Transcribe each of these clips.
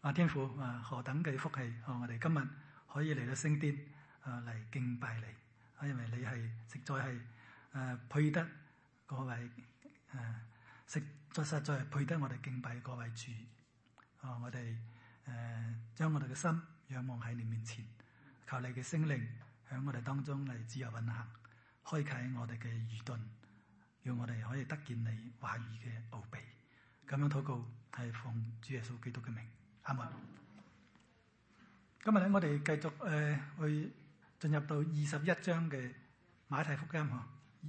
天父何等嘅福氣我哋今日可以嚟到聖殿嚟敬拜你，因為你係實在係配得嗰位實在係配得我哋敬拜嗰位主。我哋將我哋嘅心仰望喺你面前，求你嘅聖靈喺我哋當中嚟自由運行，開啟我哋嘅愚鈍，讓我哋可以得見你話語嘅奧秘。咁樣禱告係奉主耶穌基督嘅名，阿門。今日咧，我哋繼續去進入到21章嘅馬太福音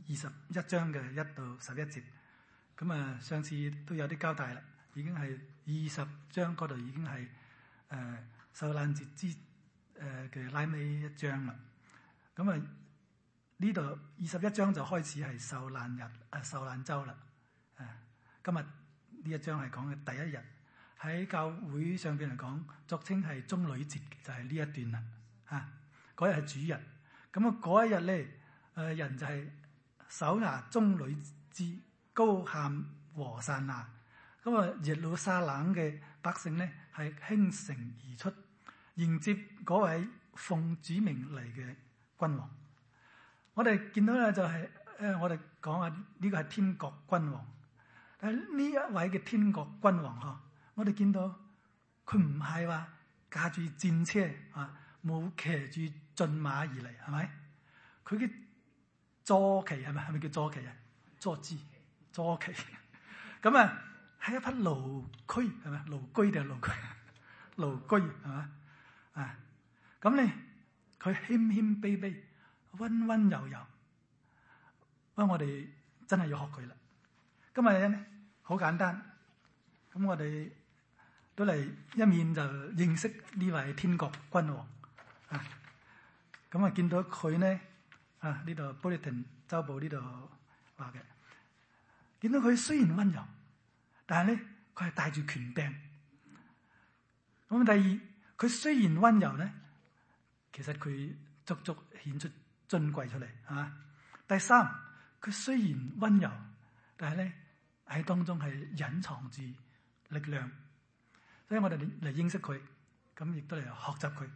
21章嘅1到11節。咁上次都有啲交代啦，已經係20章嗰度已經係受難節之嘅拉尾一章啦。咁呢度21章就開始係受難日受難週啦。今日呢一章係講嘅第一日，喺教會上邊嚟講，俗稱係棕櫚節，就係呢一段啦。嗰日係主日，咁嗰一日咧，人就係手拿棕櫚枝，高喊和散那。咁耶路撒冷嘅百姓咧係傾城而出，迎接嗰位奉主名嚟嘅君王。我哋見到咧就係我哋講啊，呢個係天國君王。但係呢一位嘅天國君王我哋見到佢唔係話駕住戰車冇騎住駿馬而嚟，係咪？佢嘅坐騎係咪叫坐騎啊？坐姿坐騎咁係一匹驢駒，係咪？驢駒定係驢駒？驢駒係嘛？咁咧佢謙謙卑卑、溫溫柔柔。不過我哋真係要學佢啦。今日咧好簡單，咁我哋都嚟一面就認識呢位天國君王。咁見到佢呢呢度 Bulletin 週報呢度話嘅，見到佢雖然溫柔，但係咧佢係帶住權柄。咁第二，佢雖然溫柔咧，其實佢足足顯出尊貴出嚟，係嘛？第三，佢雖然溫柔，但係咧喺當中係隱藏住力量，所以我哋嚟認識佢，咁亦都嚟學習佢。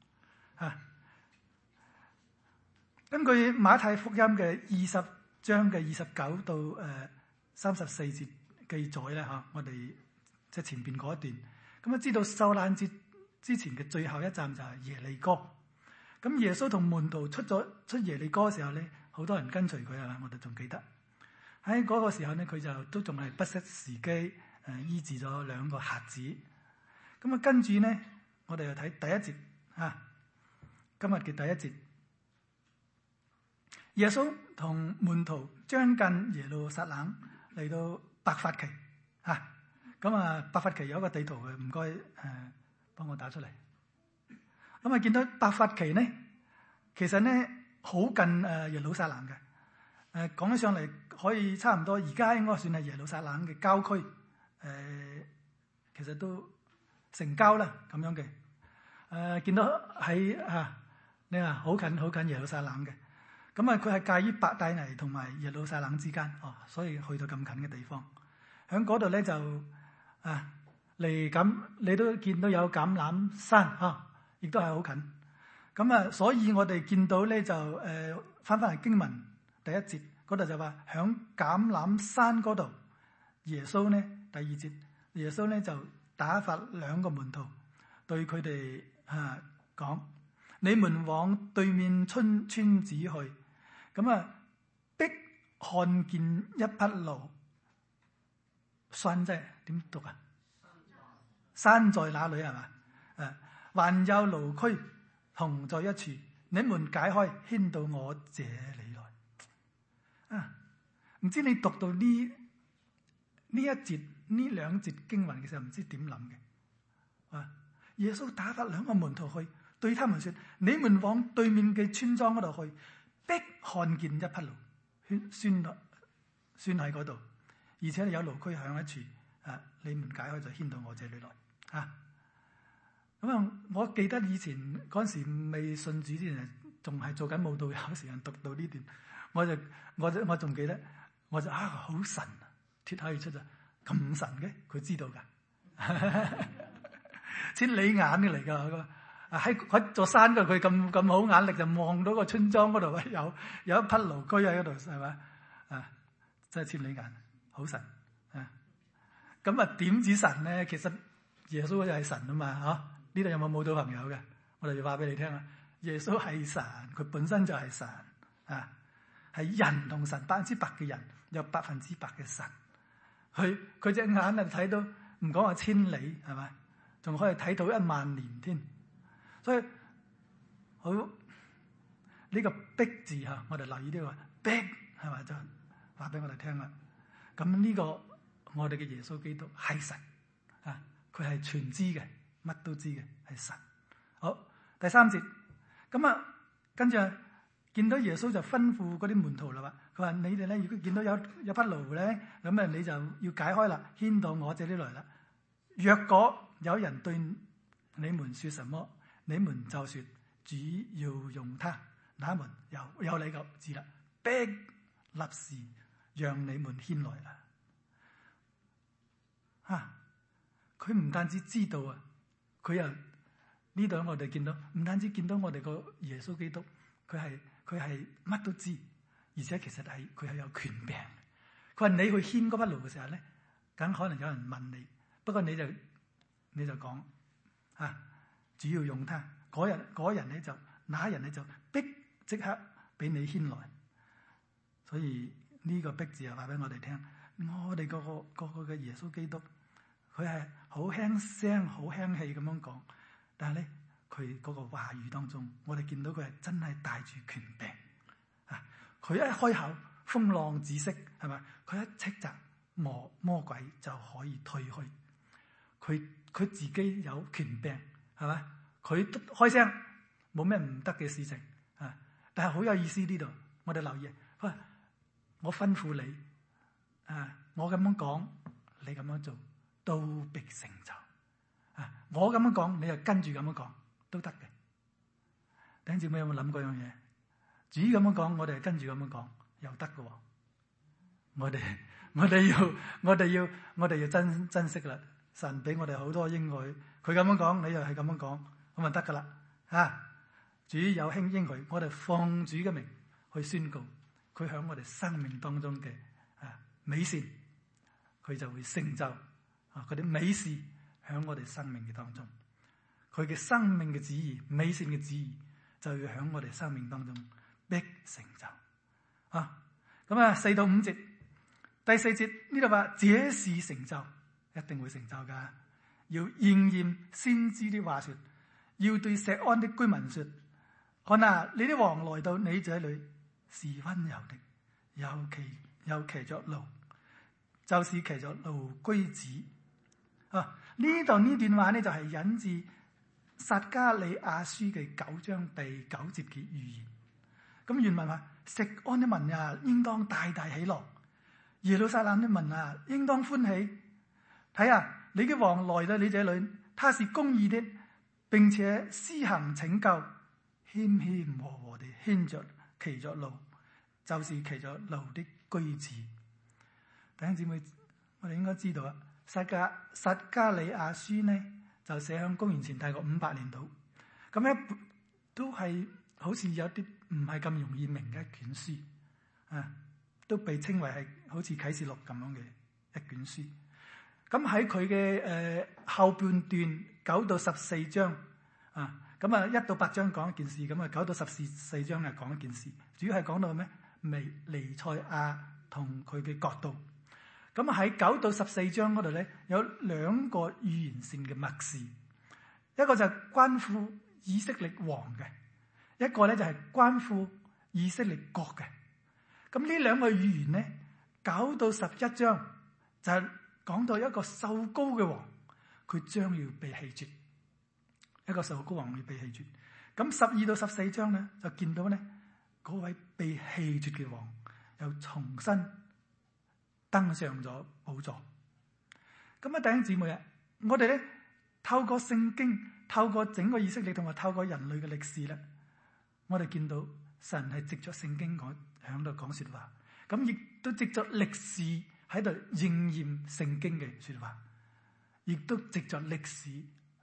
根據馬太福音嘅20章嘅29到34節記載咧，我哋即係前邊嗰一段，咁知道受難節之前嘅最後一站就係耶利哥。咁耶穌同門徒出耶利哥嘅時候咧，好多人跟隨佢啊！我哋仲記得喺嗰個時候咧，佢就都仲係不失時機醫治咗2個瞎子。咁跟住咧，我哋又睇第一節今日嘅第一節，耶穌同門徒將近耶路撒冷嚟到伯法其伯法其有一個地圖嘅，唔該幫我打出嚟。咁見到伯法其咧，其實咧好近耶路撒冷嘅。講起上嚟可以差唔多，而家應該算係耶路撒冷嘅郊區。其實都城郊啦咁樣嘅。見到喺你話好近耶路撒冷嘅。咁佢係介於伯大尼同埋耶路撒冷之間，所以去到咁近嘅地方。喺嗰度咧就嚟咁，你都見到有橄欖山亦都係好近。咁所以我哋見到咧就翻嚟經文第一節嗰度就話，響橄欖山嗰度，耶穌咧第二節，耶穌咧就打發2個門徒對佢哋講：你們往對面村子去。咁必看見一匹驢，山即係點讀啊？山在哪裏係嘛？還有驢駒同在一處，你們解開，牽到我這裏來。唔知你讀到呢一節呢2節經文嘅時候，唔知點諗嘅。耶穌打發2個門徒去，對他們說：你們往對面嘅村莊嗰度去，必看見一匹驢拴喺嗰度，而且有驢駒響一處。你們解開就牽到我這裏來。我記得以前嗰陣時未信主之前，仲係做緊舞蹈，有時間讀到呢段，我仲記得，我就好神啊，脫口而出就咁神嘅，佢知道噶。 千里眼嘅嚟㗎。喺座山嗰度，佢咁好眼力就望到個村莊嗰度有一匹驢駒喺嗰度，係咪啊？真係千里眼，好神啊！咁啊，點止神咧？其實耶穌就係神啊嘛，嗬？呢度有冇冇到朋友嘅？我哋要話俾你聽啊！耶穌係神，佢本身就係神啊，係人同神100%嘅人，有100%嘅神。佢隻眼啊睇到，唔講話千里係咪？仲可以睇到10000年添。所以好呢個逼字吓，我哋留意呢個逼係咪？就話俾我哋聽啦。咁呢個我哋嘅耶穌基督係神啊，佢係全知嘅，乜都知嘅，係神。好，第3節，咁啊，跟住見到耶穌就吩咐嗰啲門徒啦，佢話：你哋咧，如果見到有匹驢咧，咁啊，你就要解開啦，牽到我這裡來啦。若果有人對你們說什麼，你們就說主要用他，那門有你個字啦，逼立時讓你們牽來啦。佢唔單止知道啊，佢又呢度我哋見到，唔單止見到我哋個耶穌基督，佢係乜都知，而且其實佢係有權柄。佢話你去牽嗰匹驢嘅時候咧，梗可能有人問你，不過你就講主要用他，嗰人咧就那人咧就逼即刻俾你牽來。所以呢個逼字又話俾我哋聽，我哋個嘅耶穌基督，佢係好輕聲好輕氣咁樣講，但係咧佢嗰個話語當中，我哋見到佢係真係帶住權柄啊！佢一開口，風浪止息，係咪？佢一斥責魔鬼就可以退去。佢自己有權柄，係咪？佢開聲冇咩唔得嘅事情啊！但係好有意思呢度，我哋留意，我吩咐你我咁樣講，你咁樣做都必成就啊！我咁樣講，你就跟住咁樣講都得嘅。弟兄姊妹有冇諗過樣嘢？主咁樣講，我哋跟住咁樣講又得嘅。我哋要珍惜啦！神俾我哋好多應許，佢咁樣講，你又係咁樣講，咁就得噶啦。主有應許，我哋奉主嘅名去宣告，佢響我哋生命當中嘅美善，佢就會成就佢啲美事響我哋生命嘅當中。佢嘅生命嘅旨意，美善嘅旨意，就要響我哋生命當中必成就。咁4到5節，第4節呢度話，這事成就，一定會成就噶。要應驗先知的話說，要對錫安的居民說：看啊，你的王來到你這裏，是溫柔的，又騎着驢，就是騎着驢駒子。呢度呢段話呢，就係引自撒迦利亞書嘅9章第9節嘅預言。咁原文話：錫安的民啊，應當大大喜樂；耶路撒冷的民啊，應當歡喜。睇下你嘅王來到你這裏，他是公義的，並且施行拯救，謙謙和和地騎着驢，就是騎着驢的駒子。弟兄姊妹，我哋應該知道啊，撒迦利亞書呢就寫響公元前大概500年度，咁一本都係好似有啲唔係咁容易明嘅一卷書都被稱為係好似啟示錄咁樣嘅一卷書。咁喺佢嘅後半段9到14章咁1到8章講一件事，咁9到14章係講一件事，主要係講到咩？彌賽亞同佢嘅國度。咁喺9到14章嗰度咧，有2個預言性嘅默示，一個就係關乎以色列王嘅，一個咧就係關乎以色列國嘅。咁呢2個預言咧，9到11章就係講到一個受膏嘅王，佢將要被棄絕，一個受膏王要被棄絕。咁12到14章咧，就見到咧嗰位被棄絕嘅王又重新登上咗寶座。咁弟兄姊妹啊，我哋咧透過聖經，透過整個以色列同埋透過人類嘅歷史咧，我哋見到神係藉着聖經響度講說話，咁亦都藉着歷史喺度應驗聖經嘅說話，亦都藉着歷史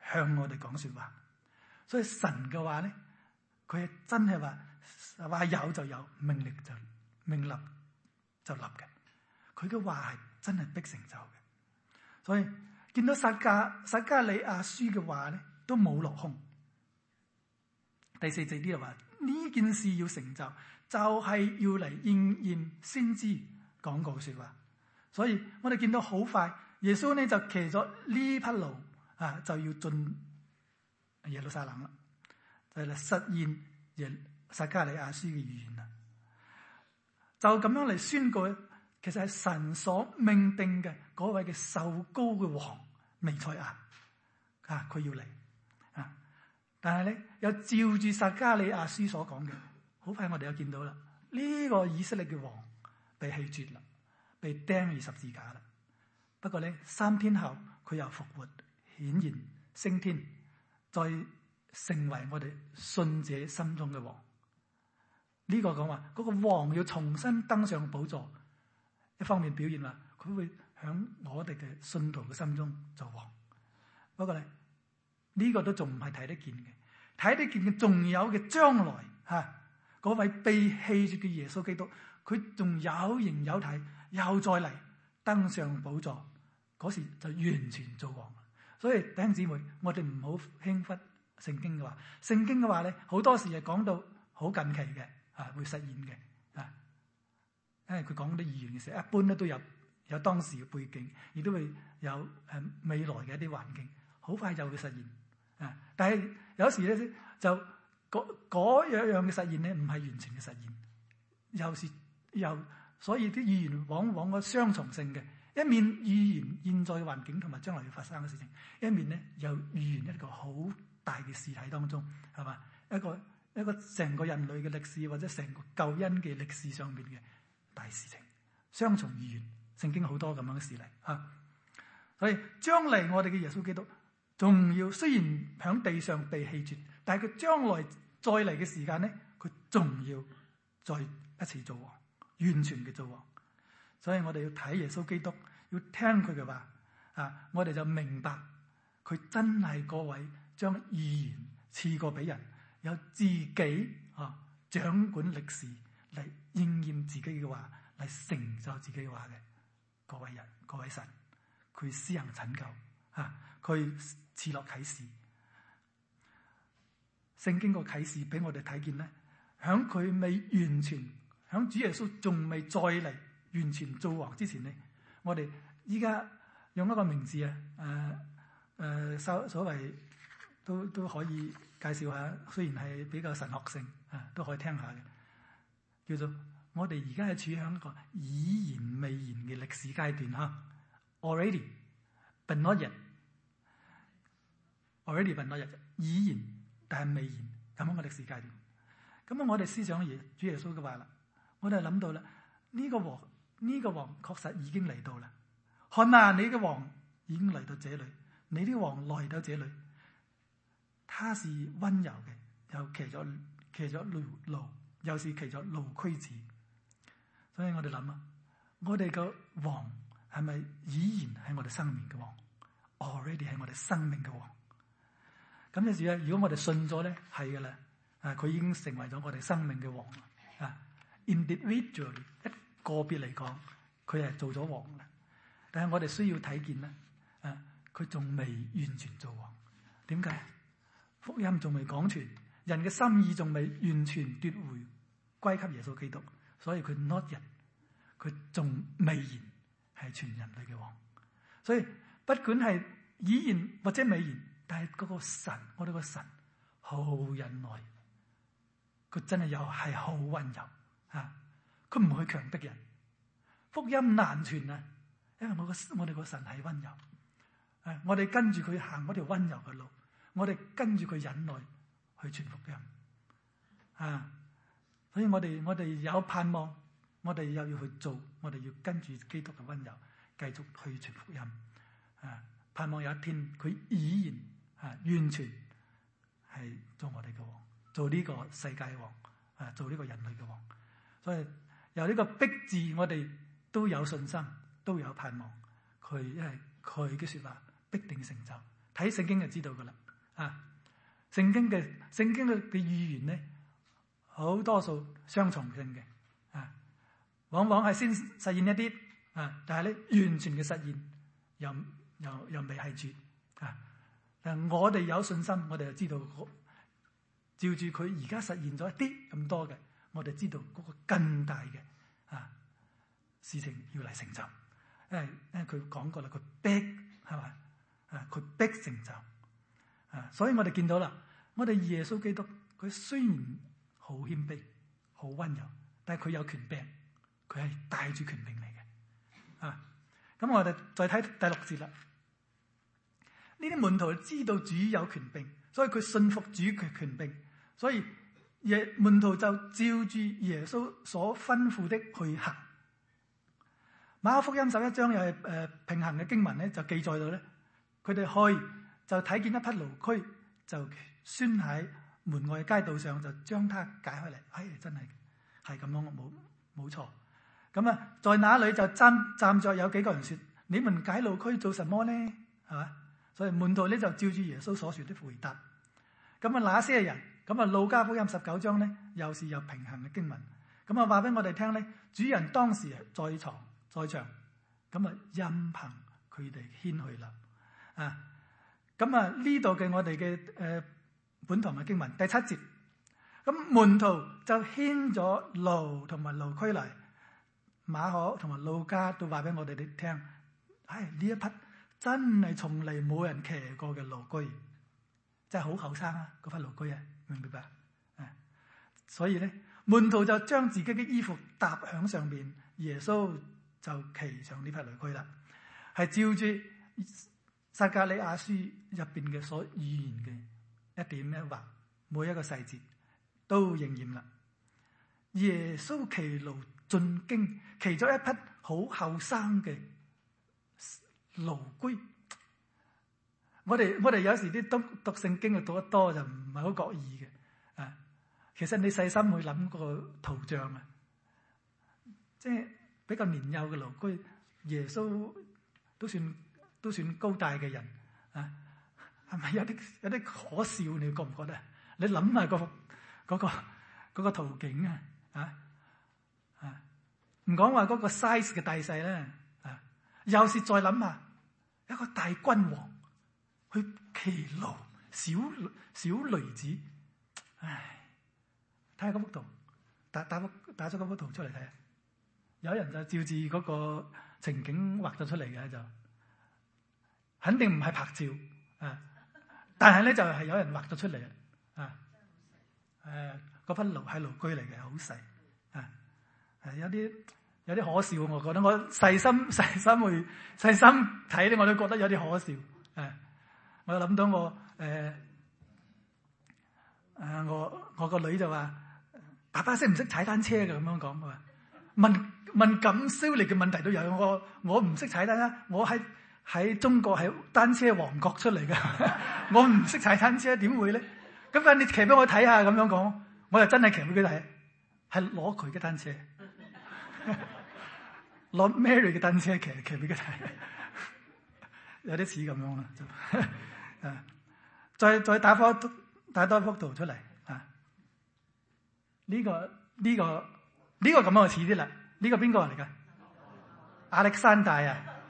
向我哋講說話。所以神嘅話咧，佢係真係話有就有，命立就立嘅。佢嘅話係真係必成就嘅。所以見到撒迦利亞書嘅話咧，都冇落空。第4節呢度話呢件事要成就，就係要嚟應驗先知講過說話。所以我哋見到好快，耶穌呢就騎咗呢匹驢啊，就要進耶路撒冷啦，就係嚟實現撒迦利亞書嘅預言啦。就咁樣嚟宣告，其實係神所命定嘅嗰位嘅受膏嘅王彌賽亞啊，佢要嚟啊！但係咧又照住撒迦利亞書所講嘅，好快我哋又見到啦，呢個以色列嘅王被棄絕啦，被釘於十字架啦。不過咧3天後佢又復活，顯現升天，再成為我哋信者心中嘅王。呢個講話嗰個王要重新登上寶座，一方面表現話佢會響我哋嘅信徒嘅心中做王。不過咧呢個都仲唔係睇得見嘅，睇得見嘅仲有嘅將來吓，嗰位被棄絕嘅耶穌基督，佢仲有形有體，又再嚟登上寶座，嗰時就完全做王。所以弟兄姊妹，我哋唔好輕忽聖經嘅話，聖經嘅話咧好多時係講到好近期嘅會實現嘅啊，因為佢講啲預言嘅時候，一般咧都有當時嘅背景，亦都會有未來嘅一啲環境，好快就會實現啊。但係有時咧就嗰樣嘅實現咧唔係完全嘅實現，所以啲預言往往個雙重性嘅，一面預言現在嘅環境同埋將來要發生嘅事情，一面咧又預言一個好大嘅事體當中，係嘛，一個成個人類嘅歷史或者成個救恩嘅歷史上面嘅大事情，雙重預言，聖經好多咁樣嘅事嚟啊。所以將嚟我哋嘅耶穌基督仲要，雖然響地上被棄絕，但係佢將來再嚟嘅時間咧，佢仲要再一次做王，完全嘅做王。所以我哋要睇耶穌基督，要聽佢嘅話啊，我哋就明白佢真係嗰位將預言賜過俾人，有自己掌管歷史嚟應驗自己嘅話，嚟成就自己嘅話嘅各位人、各位神，佢施行拯救佢賜落啟示。聖經個啟示俾我哋睇見咧，響佢未完全，響主耶穌仲未再嚟完全做王之前咧，我哋依家用一個名字所謂都可以介紹下，雖然係比較神學性都可以聽下嘅，叫做我哋而家係處於響一個已然未然嘅歷史階段，already but not yet，already but not yet， 已然但係未然咁樣嘅歷史階段。咁我哋思想主耶穌嘅話啦，我哋諗到啦，呢個王確實已經嚟到啦。看啊，你嘅王已經嚟到這裏，你啲王來到這裏，他是溫柔嘅，又騎咗驢，又是騎咗驢駒子。所以我哋諗我哋個王係咪已然係我哋生命嘅王 ？already 係我哋生命嘅王。咁有時咧，如果我哋信咗咧，係噶啦，佢已經成為咗我哋生命嘅王啊。individually 一個別嚟講，佢係做咗王啦。但係我哋需要睇見咧，佢仲未完全做王。點解？福音仲未講全，人嘅心意仲未完全奪回歸給耶穌基督，所以佢 not yet， 佢仲未然係全人類嘅王。所以不管係已然或者未然，但係嗰個神，我哋個神好忍耐，佢真係又係好溫柔佢唔去強迫人。福音難傳啊，因為我哋個神係溫柔，我哋跟住佢行嗰條溫柔嘅路，我哋跟住佢忍耐去傳福音所以我哋有盼望，我哋又要去做，我哋要跟住基督嘅溫柔繼續去傳福音盼望有一天佢已然完全係做我哋嘅王，做呢個世界嘅王做呢個人類嘅王。所以由呢個迫至，我哋都有信心，都有盼望。因為佢嘅說話必定成就， 睇聖經就知道噶啦。聖經嘅語言咧，好多數雙重性嘅，往往係先實現一啲，但係咧完全嘅實現又未係絕。但我哋有信心，我哋就知道，照住佢而家實現咗一啲咁多嘅，我哋知道嗰個更大嘅事情要嚟成就。因為佢講過啦，佢逼係嘛，佢逼成就。所以我哋見到啦，我哋耶穌基督佢雖然好謙卑、好溫柔，但係佢有權柄，佢係帶住權柄嚟嘅。咁我哋再睇第6節啦。呢啲門徒知道主有權柄，所以佢信服主嘅權柄，所以門徒就照住耶穌所吩咐的去行。馬可福音11章又係平行嘅經文咧，就記載到咧，佢哋去就睇見一匹驢駒，就拴喺門外街道上，就將它解開嚟。真係咁樣，冇錯。咁在那裏就站着有幾個人說：你們解驢駒做什麼呢？係嘛？所以門徒咧就照住耶穌所說的回答。那些人，路加福音19章咧，又是有平行嘅經文。話俾我哋聽咧，主人當時在場，任憑佢哋牽去啦。呢度嘅我哋嘅本堂嘅經文第7節，門徒就牽咗驢同埋驢駒嚟，馬可同埋路加都話俾我哋聽，呢一匹真係從嚟冇人騎過嘅驢駒，真係好後生啊！嗰匹驢駒啊，明唔明白？所以咧，門徒就將自己嘅衣服搭響上邊，耶穌就騎上呢匹驢駒啦，係照住撒迦利亞書入邊嘅所預言嘅一點一畫，每一個細節都應驗啦。耶穌騎驢進京，騎咗一匹好後生嘅驢駒。我哋有時啲讀聖經讀得多就唔係好覺意嘅。其實你細心去諗個圖像啊，即係比較年幼嘅驢駒，耶穌都算高大嘅人，係咪有啲可笑？你覺唔覺得？你諗下嗰個圖景啊，唔講話嗰個 size 嘅大細咧，又是再諗下一個大君王去騎驢，小驢子，睇下嗰幅圖，打咗嗰幅圖出嚟睇下。有人就照住嗰個情景畫咗出嚟嘅，就肯定唔係拍照但係咧就係有人畫咗出嚟嗰匹驢係驢駒嚟嘅，好細有啲可笑，我覺得我細心睇咧，我都覺得有啲可笑。我又諗到我個女就話：爸爸識唔識踩單車嘅？咁樣講，問咁犀利嘅問題都有。我唔識踩單車，我喺中國係單車王國出嚟嘅，我唔識踩單車，點會咧？咁你騎俾我睇下，咁樣講，我就真係騎俾佢睇，係攞佢嘅單車，攞 Mary 嘅單車騎俾佢睇，有啲似咁樣啦。再打多幅圖出嚟呢個咁樣似啲啦。呢個邊個嚟噶？亞歷山大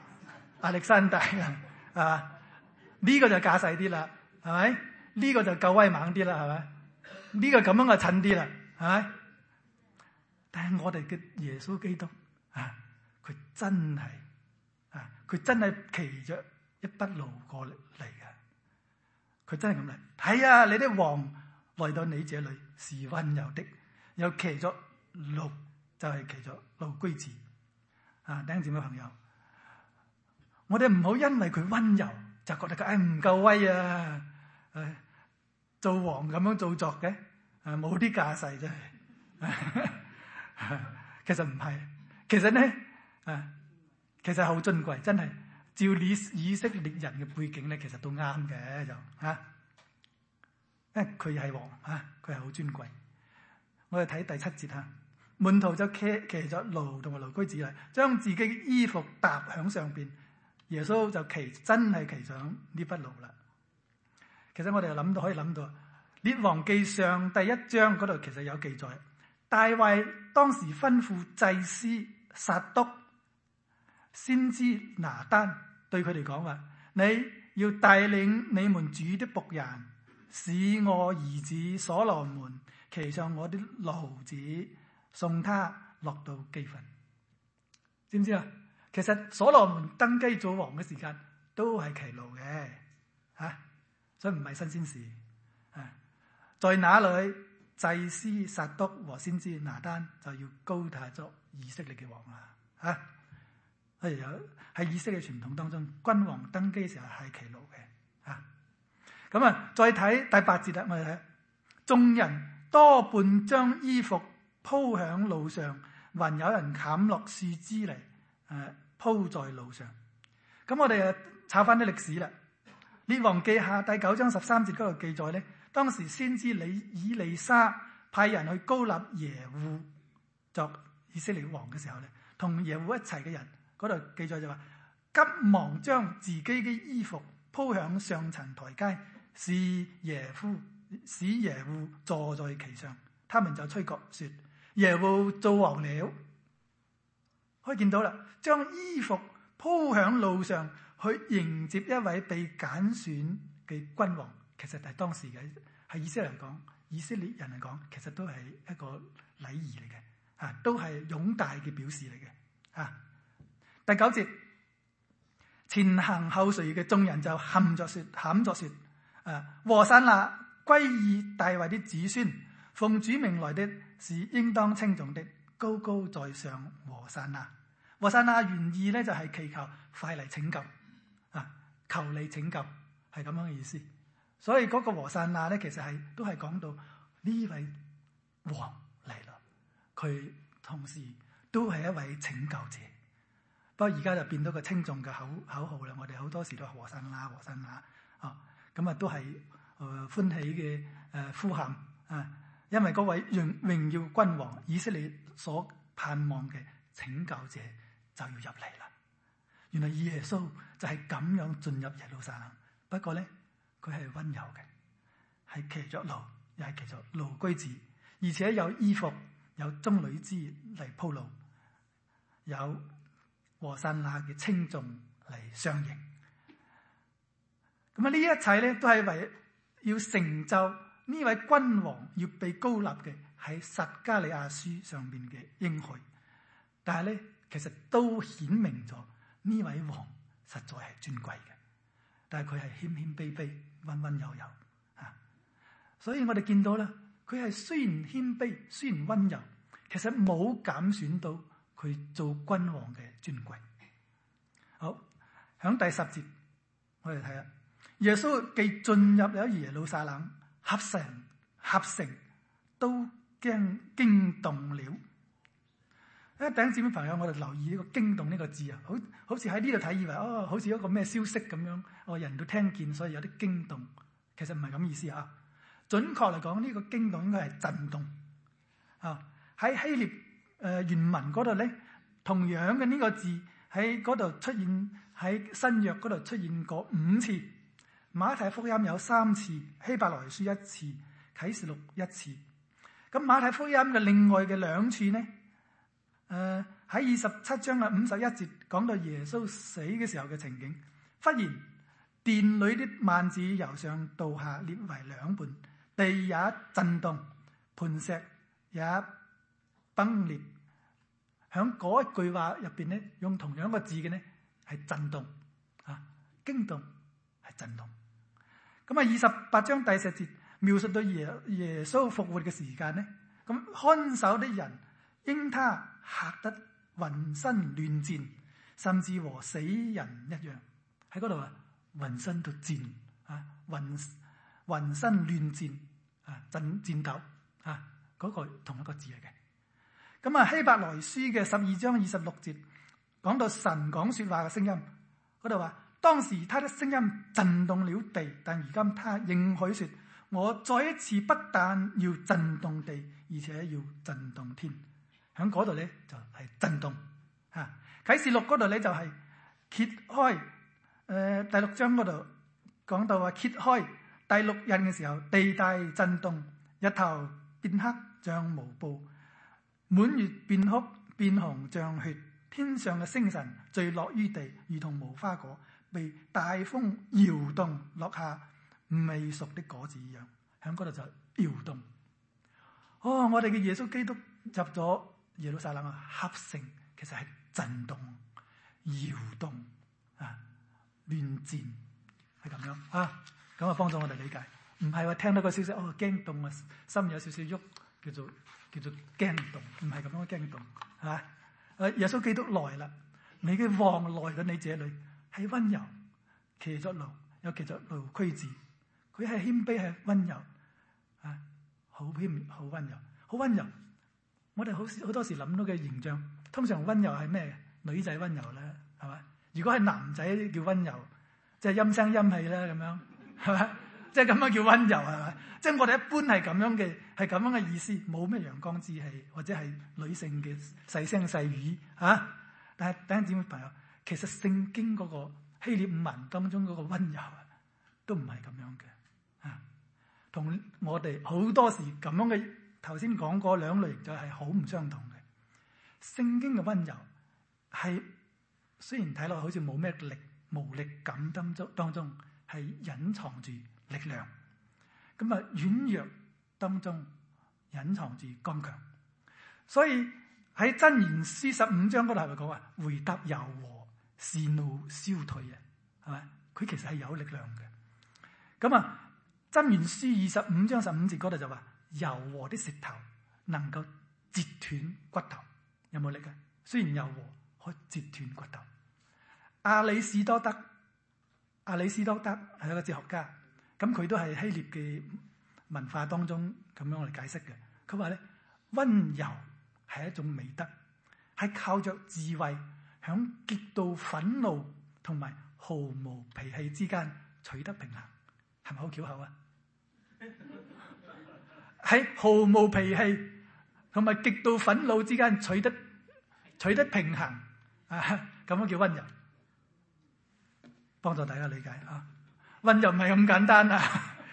啊！呢個就架勢啲啦，係咪？呢個就夠威猛啲啦，係咪？呢個咁樣就襯啲啦，係咪？但係我哋嘅耶穌基督佢真係騎着一匹驢過嚟嘅，佢真係咁嚟。睇啊，你啲王來到你這裏是溫柔的，又騎咗驢，就係騎咗驢駒子。弟兄姊妹朋友，我哋唔好因為佢溫柔就覺得佢唔夠威啊！做王咁樣做作嘅，冇啲架勢真係。其實唔係，其實咧其實好尊貴，真係照以色列人嘅背景咧，其實都啱嘅就因為佢係王佢係好尊貴。我哋睇第7節門徒就騎咗驢同埋驢駒子嚟，將自己嘅衣服搭響上邊。耶穌就真係騎上呢匹驢啦。 其實我哋可以諗到，列王記上第1章嗰度其實有記載，大衛當時吩咐祭司撒督、先知拿單對佢哋講話：你要帶領你們主的僕人，使我兒子所羅門騎上我的驢子，送他落到基訓。知唔知啊？其實所羅門登基做王嘅時間都係騎驢嘅，所以唔係新鮮事。在那裏，祭司撒督和先知拿單就要膏他作以色列嘅王啦。喺以色列傳統當中，君王登基嘅時候係騎驢嘅。咁再睇第8節啦，我哋睇眾人多半將衣服鋪響路上，還有人砍落樹枝嚟鋪在路上。咁我哋查翻啲歷史啦。列王記下第9章13節嗰度記載咧，當時先知以利沙派人去膏立耶戶作以色列王嘅時候咧，同耶戶一齊嘅人嗰度記載就話，急忙將自己嘅衣服鋪響上層台階，使耶戶坐在其上。他們就吹角說：耶戶做王了。可以見到啦，將衣服鋪響路上去迎接一位被揀選嘅君王，其實係當時嘅係以色列人嚟講，其實都係一個禮儀嚟嘅，都係擁戴嘅表示嚟嘅。第9節，前行後隨嘅眾人就喊着說：和散那，歸於大衛的子孫，奉主名來的是應當稱頌的，高高在上和散那。和散那原意咧就係祈求快嚟拯救，求你拯救，係咁樣嘅意思。所以嗰個和散那咧，其實都係講到呢位王嚟啦，佢同時都係一位拯救者。不過而家就變到個稱頌嘅口號啦，我哋好多時都係和散那，和散那，咁都係歡喜嘅呼喊因為嗰位榮耀君王以色列所盼望嘅拯救者就要入嚟啦。原來耶穌就係咁樣進入耶路撒冷，不過咧佢係溫柔嘅，係騎着驢，又係騎着驢駒子，而且有衣服，有棕櫚枝嚟鋪路，有和散那嘅稱頌嚟相迎。咁呢一切咧都係為要成就呢位君王要被膏立嘅喺撒迦利亞書上邊嘅應許，但係咧其實都顯明咗呢位王實在係尊貴嘅，但係佢係謙謙卑卑、溫溫柔柔所以我哋見到啦，佢係雖然謙卑、雖然溫柔，其實冇減損到佢做君王嘅尊貴。好，響第10節我哋睇下，耶穌既進入咗耶路撒冷，合城都驚動了。弟兄姊妹朋友，我哋留意呢個驚動呢個字啊，好似喺呢度睇以為好似一個咩消息咁樣，人都聽見，所以有啲驚動。其實唔係咁意思啊。準確嚟講，呢個驚動應該係震動喺希臘原文嗰度咧，同樣嘅呢個字喺嗰度出現，喺新約嗰度出現過5次，馬太福音有3次，希伯來書1次，啟示錄1次。咁馬太福音嘅另外嘅2次呢，喺27章嘅51節講到耶穌死嘅時候嘅情景，忽然殿裏的幔子由上到下裂為2半，地也震動，磐石也崩裂。響嗰一句話入邊咧，用同樣個字嘅咧係震動驚動係震動。咁28章第10節描述到耶穌復活嘅時間咧，咁看守的人因他嚇得渾身亂戰，甚至和死人一樣。喺嗰度渾身都戰渾身亂戰戰鬥嗰個同一個字嚟嘅。咁希伯來書嘅12章26節講到神講說話嘅聲音，嗰度話當時他的聲音震動了地，但如今他應許說，我再一次不但要震動地，而且要震動天。喺嗰度咧就係震動啟示錄嗰度咧就係揭開第6章嗰度講到話揭開第六印嘅時候，地大震動，日頭變黑像毛布，滿月變黑變紅像血，天上嘅星辰墜落於地，如同無花果被大風搖動落下未熟的果子一樣，喺嗰度就搖動。我哋嘅耶穌基督入咗耶路撒冷啊，合城其實係震動、搖動啊、亂戰，係咁樣啊。咁啊，幫助我哋理解，唔係話聽到個消息驚動啊，心有少少喐，叫做驚動，唔係咁樣嘅驚動啊。耶穌基督來啦，你嘅王來到你這裏，係溫柔，騎着驢，有騎着驢駒子，佢係謙卑，係溫柔啊，好謙，好溫柔，好溫柔。我哋好多時諗到嘅形象，通常溫柔係咩？女仔溫柔咧，係咪？如果係男仔叫溫柔，即係陰聲陰氣啦，咁樣係咪？即係咁樣叫溫柔係咪？即係我哋一般係咁樣嘅，係咁樣嘅意思，冇咩陽光之氣，或者係女性嘅細聲細語啊。但係弟兄姊妹朋友，其實聖經嗰個希臘文當中嗰個溫柔都唔係咁樣嘅啊，同我哋好多時咁樣嘅頭先講過兩類型就係好唔相同嘅。聖經嘅溫柔係雖然睇落好似冇咩力、無力感當中係隱藏住力量，咁啊軟弱當中隱藏住剛強。所以喺箴言書15章嗰度係咪講話回答柔和，使怒消退啊？係咪？佢其實係有力量嘅。咁啊，箴言書25章15節嗰度就話柔和的舌頭能夠截斷骨頭，有冇力嘅？雖然柔和可以截斷骨頭。亞里士多德係一個哲學家，咁佢都係希臘嘅文化當中咁樣嚟解釋嘅。佢話咧，溫柔係一種美德，係靠着智慧響極度憤怒同埋毫無脾氣之間取得平衡，係咪好巧口啊？喺毫無脾氣同埋極度憤怒之間取得平衡啊，咁樣叫溫柔。幫助大家理解啊，溫柔唔係咁簡單啊！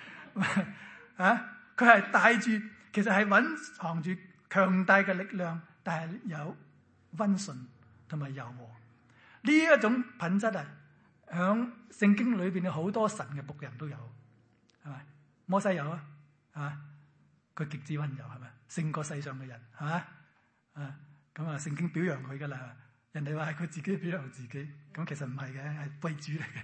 佢係帶住，其實係蘊藏住強大嘅力量，但係有溫順同埋柔和呢一種品質啊，響聖經裏邊嘅好多神嘅僕人都有，係咪？摩西有啊，係嘛？佢極之溫柔，係咪？勝過世上嘅人，係嘛？咁啊，聖經表揚佢噶啦。人哋話係佢自己表揚自己，咁其實唔係嘅，係貴主嚟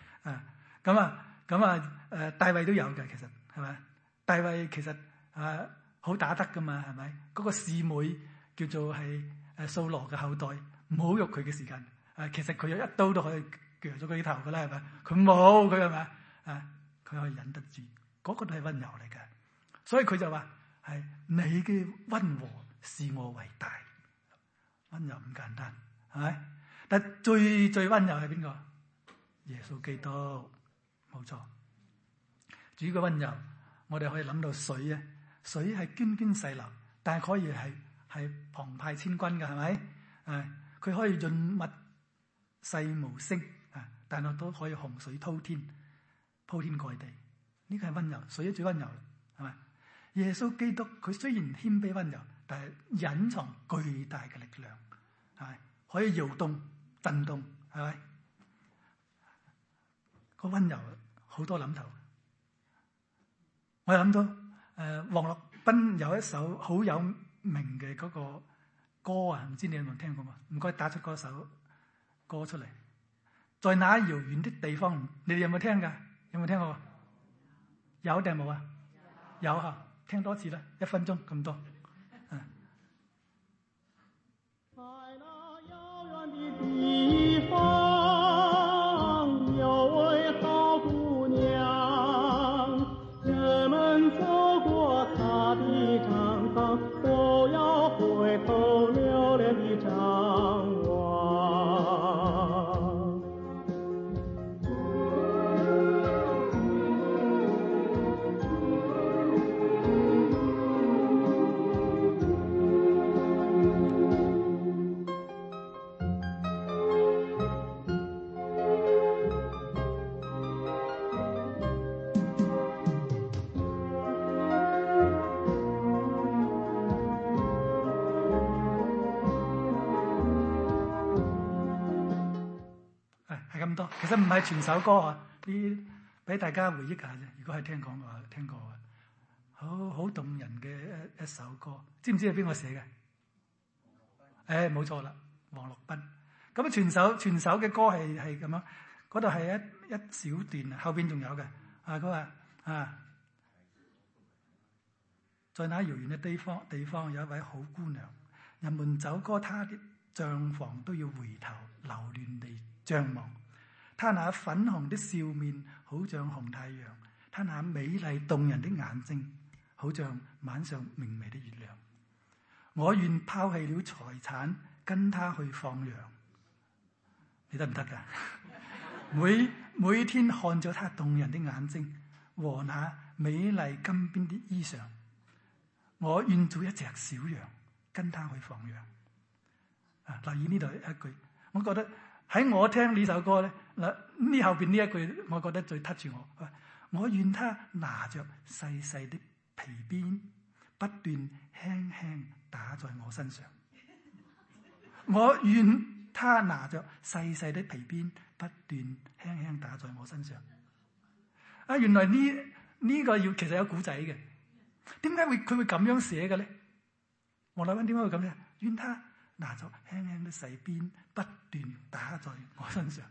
嘅。大衛都有嘅，其實係咪？大衛其實好打得噶嘛，係咪？嗰個示妹叫做係掃羅嘅後代，唔好辱佢嘅時間，其實佢有一刀都可以鋸咗佢頭噶啦，係咪？佢冇，佢係咪？佢可以忍得住，嗰個都係溫柔嚟嘅。所以佢就話係你嘅溫和是我為大，溫柔唔簡單。係咪？但最溫柔係邊個？耶穌基督，冇錯。主嘅溫柔，我哋可以諗到水啊，水係涓涓細流，但係可以係澎湃千軍嘅，係咪？佢可以潤物細無聲啊，但係都可以洪水滔天，鋪天蓋地。呢個係溫柔，水最溫柔，係咪？耶穌基督佢雖然謙卑溫柔，但係隱藏巨大嘅力量，係咪？可以搖動、震動，係咪？個溫柔好多諗頭。我諗到王洛賓有一首好有名嘅嗰個歌啊，唔知你有冇聽過嘛？唔該打出嗰首歌出嚟。在那遙遠的地方，你哋有冇聽㗎？有冇聽過？有定冇啊？有嚇，聽多次啦，1分鐘咁多。 地方有位好姑娘，人們走過她的帳房，都要回頭留戀地張望。 其實唔係全首歌啊，啲俾大家回憶下啫。如果係聽講嘅話，聽過嘅，好動人嘅一首歌。知唔知係邊個寫嘅？冇錯啦，王洛賓。咁全首嘅歌係咁樣，嗰度係一小段，後邊仲有嘅。佢話在那遙遠嘅地方有一位好姑娘，人們走過她的帳房都要回頭留戀地張望。她那粉紅的笑面好像紅太陽，她那美麗動人的眼睛好像晚上明媚的月亮。我願拋棄了財產跟她去放羊，你得唔得㗎？每天看着她動人的眼睛和那美麗金邊的衣裳，我願做一隻小羊跟她去放羊。留意呢度一句，我覺得喺我聽呢首歌咧，呢後邊呢一句，我覺得最 touch 我。我願他拿着細細的皮鞭，不斷輕輕打在我身上。我願他拿着細細的皮鞭，不斷輕輕打在我身上。原來呢個其實有古仔嘅。點解佢會咁樣寫嘅咧？王洛賓點解會咁咧？願他拿着輕輕的細鞭，不斷打在我身上。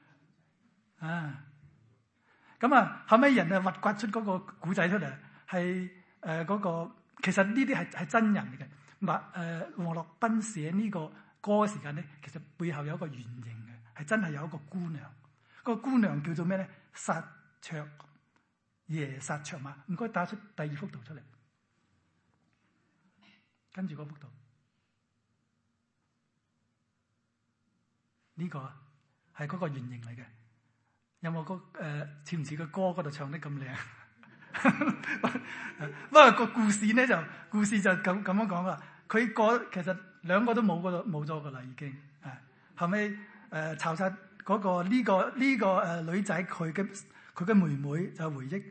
後尾人挖掘出嗰個古仔出嚟，係嗰個其實呢啲係真人嚟嘅。王洛賓寫呢個歌嘅時間咧，其實背後有一個原型嘅，係真係有一個姑娘。個姑娘叫做咩咧？耶撒卓瑪。唔該，打出第2幅圖出嚟，跟住嗰幅圖。呢個係嗰個原型嚟嘅，有冇似唔似個歌嗰度唱得咁靚？不過個故事咧就咁樣講啦。佢其實兩個都冇咗噶啦，已經。後尾查實嗰個呢個女仔佢嘅妹妹就回憶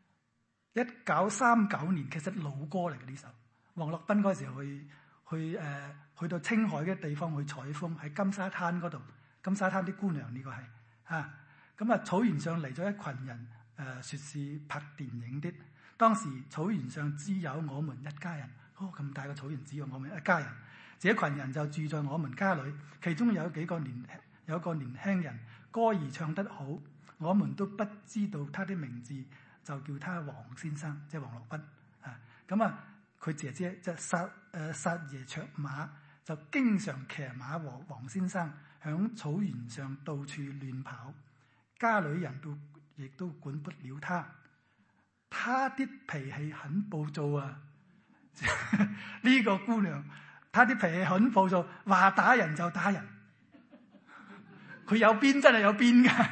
1939年，其實老歌嚟嘅呢首。王洛賓嗰時候去到青海嘅地方去採風，喺金沙灘嗰度，金沙灘啲姑娘呢個係咁草原上嚟咗一群人，說是拍電影的。當時草原上只有我們一家人，咁大個草原只有我們一家人。這群人就住在我們家裏，其中有個年輕人歌兒唱得好，我們都不知道他的名字，就叫他王先生，即係王洛賓。佢姐姐即係撒耶卓瑪，就經常騎馬和王先生響草原上到處亂跑，家裏人亦都管不了他。他的脾氣很暴躁啊！呢個姑娘，他的脾氣很暴躁，話打人就打人。佢有邊真係有邊㗎，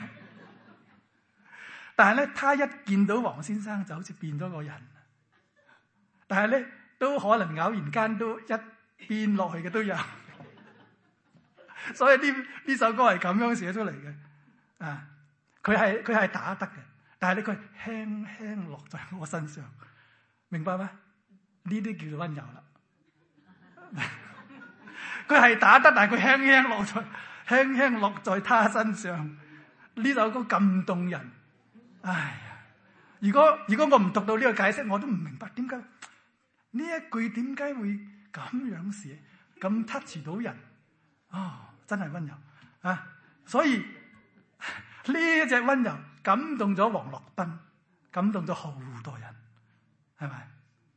但係咧，他一見到王先生就好似變咗個人。但係咧，都可能偶然間都一變落去嘅都有。所以呢首歌係咁樣寫出嚟嘅。佢係打得嘅，但係咧，佢輕輕落在我身上，明白嗎？呢啲叫做溫柔啦。佢係打得，但係佢輕輕落在他身上。呢首歌咁動人。如果我唔讀到呢個解釋，我都唔明白點解呢一句點解會咁樣寫，咁 touch 到人。真係溫柔啊！所以呢一隻溫柔感動咗王洛賓，感動咗好多人，係咪？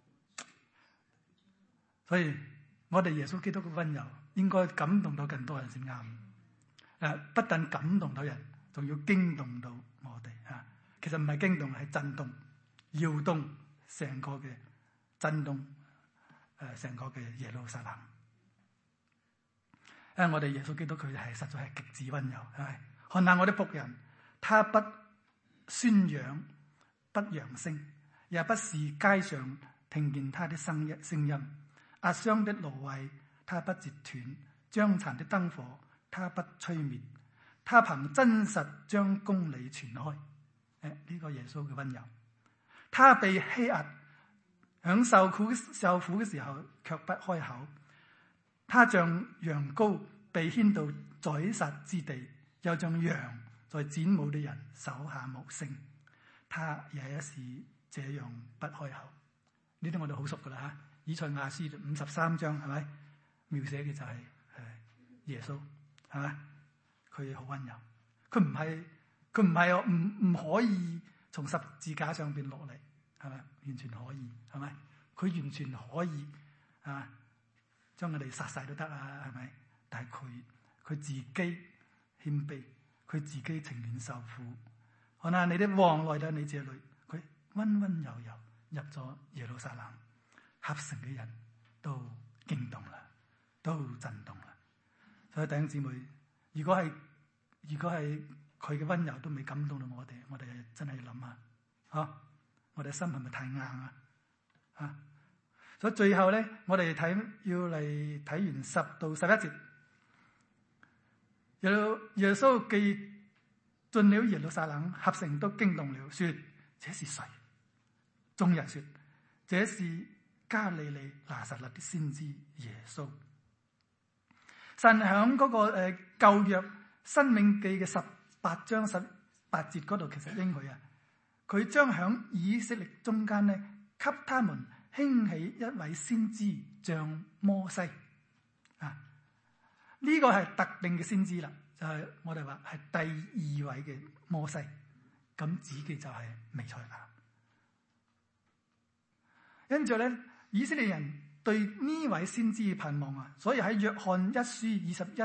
所以我哋耶穌基督嘅溫柔應該感動到更多人先啱。不但感動到人，仲要驚動到我哋。其實唔係驚動，係震動、搖動成個嘅震動，成個嘅耶路撒冷。我哋耶穌基督佢係實在係極致溫柔，係咪？看下我的僕人，他不宣揚，不揚聲，也不是街上聽見他的聲音。壓傷的蘆葦，他不折斷；將殘的燈火，他不吹滅。他憑真實將公理傳開。呢個耶穌嘅溫柔。他被欺壓，享受苦嘅時候卻不開口。他像羊羔被牽到宰殺之地，又像羊在剪毛的人手下無聲，他也是這樣不開口。呢啲我哋好熟噶啦嚇，以賽亞書53章係咪描寫嘅就係耶穌係咪？佢好溫柔，佢唔可以從十字架上邊落嚟係咪？完全可以係咪？佢完全可以啊，將我哋殺晒都得啊係咪？但係佢自己謙卑，佢自己情願受苦。好啦，你的王來到你這裏，佢溫溫柔柔入咗耶路撒冷，合城嘅人都驚動啦，都震動啦。所以弟兄姊妹，如果係佢嘅溫柔都未感動到我哋真係要諗下，我哋心係咪太硬啊？所以最後咧，我哋要嚟睇完10到11節，耶穌既進了耶路撒冷，合城都驚動了，說：這是誰？眾人說：這是加利利拿撒勒的先知耶穌。神響嗰個舊約申命記嘅18章18節嗰度，其實應許佢將響以色列中間咧，給他們興起一位先知，像摩西呢個係特定嘅先知啦，就係我哋話係第2位嘅摩西，咁指嘅就係彌賽亞。跟住咧，以色列人對呢位先知盼望所以喺約翰1書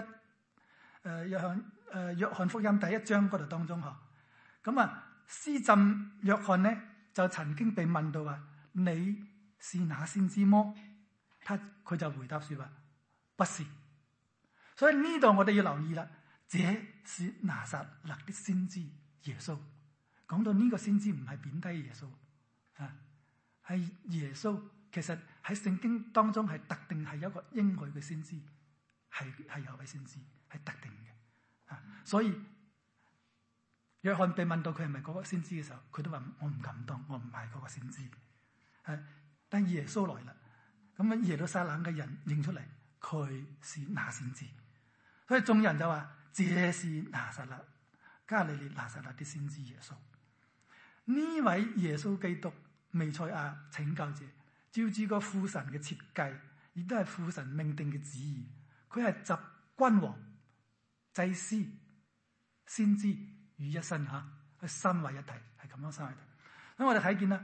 21，約翰福音第1章嗰度當中咁施浸約翰咧就曾經被問到話：你是那先知麼？佢就回答說話：不是。所以呢度我哋要留意啦，這是拿撒勒的先知耶穌。講到呢個先知唔係貶低耶穌係耶穌。其實喺聖經當中係特定係有一個應許嘅先知，係有位先知係特定嘅所以約翰被問到佢係咪嗰個先知嘅時候，佢都話：我唔敢當，我唔係嗰個先知。但耶穌來啦，咁耶路撒冷嘅人認出嚟，佢是那先知。所以眾人就話：這是拿撒勒加利利拿撒勒的先知耶穌。呢位耶穌基督彌賽亞拯救者，照住個父神嘅設計，亦都係父神命定嘅旨意。佢係集君王、祭司、先知於一身佢三位一體，係咁樣三位一體。咁我哋睇見啦，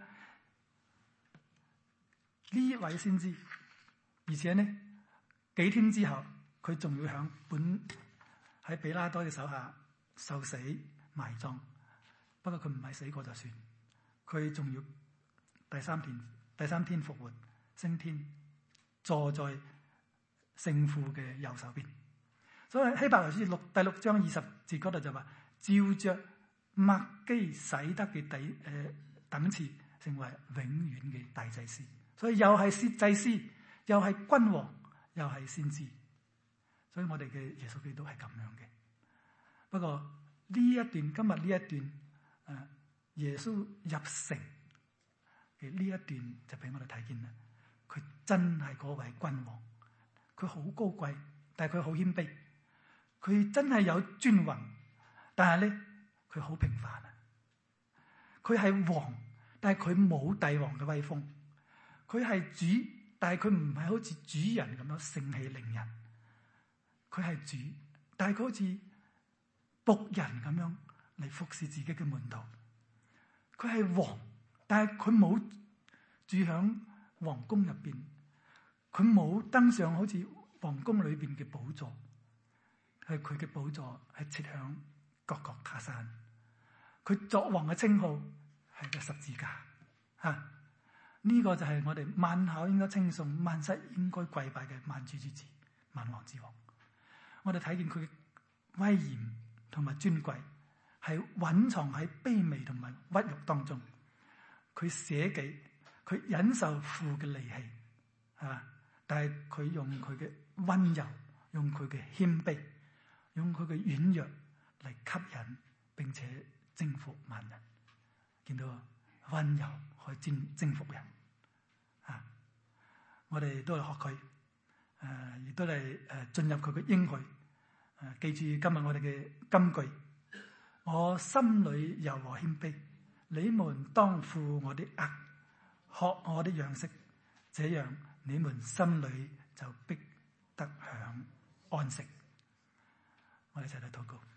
呢位先知，而且呢幾天之後，佢仲要喺比拉多嘅手下受死埋葬。不過佢唔係死過就算，佢仲要第三天復活升天，坐在聖父嘅右手邊。所以希伯來書第6章20節嗰度就話：照着麥基洗德嘅等次，成為永遠嘅大祭司。所以又係祭司，又係君王，又係先知。所以我哋嘅耶穌基督係咁樣嘅。不過今日呢一段耶穌入城嘅呢一段就俾我哋睇見啦。佢真係嗰位君王，佢好高貴，但係佢好謙卑。佢真係有尊榮，但係咧佢好平凡佢係王，但係佢冇帝王嘅威風。佢係主，但係佢唔係好似主人咁樣盛氣凌人。佢係主，但係佢好似僕人咁樣嚟服侍自己嘅門徒。佢係王，但係佢冇住響皇宮入邊，佢冇登上好似皇宮裏邊嘅寶座。係佢嘅寶座係設響各各他山。佢作王嘅稱號係個十字架。呢個就係我哋萬口應該稱頌、萬膝應該跪拜嘅萬主之子、萬王之王。我哋睇見佢嘅威嚴同埋尊貴，係蘊藏喺卑微同埋屈辱當中。佢捨己，佢忍受父嘅離棄，但係佢用佢嘅溫柔，用佢嘅謙卑，用佢嘅軟弱嚟吸引並且征服萬人。見到溫柔可以征服人。我哋都嚟學佢，亦都嚟進入佢嘅應許。記住今日我哋嘅金句， 我心裏柔和謙卑，你們當負我的軛，學我的樣式，這樣你們心裏就必得享安息。我哋一齊嚟禱告。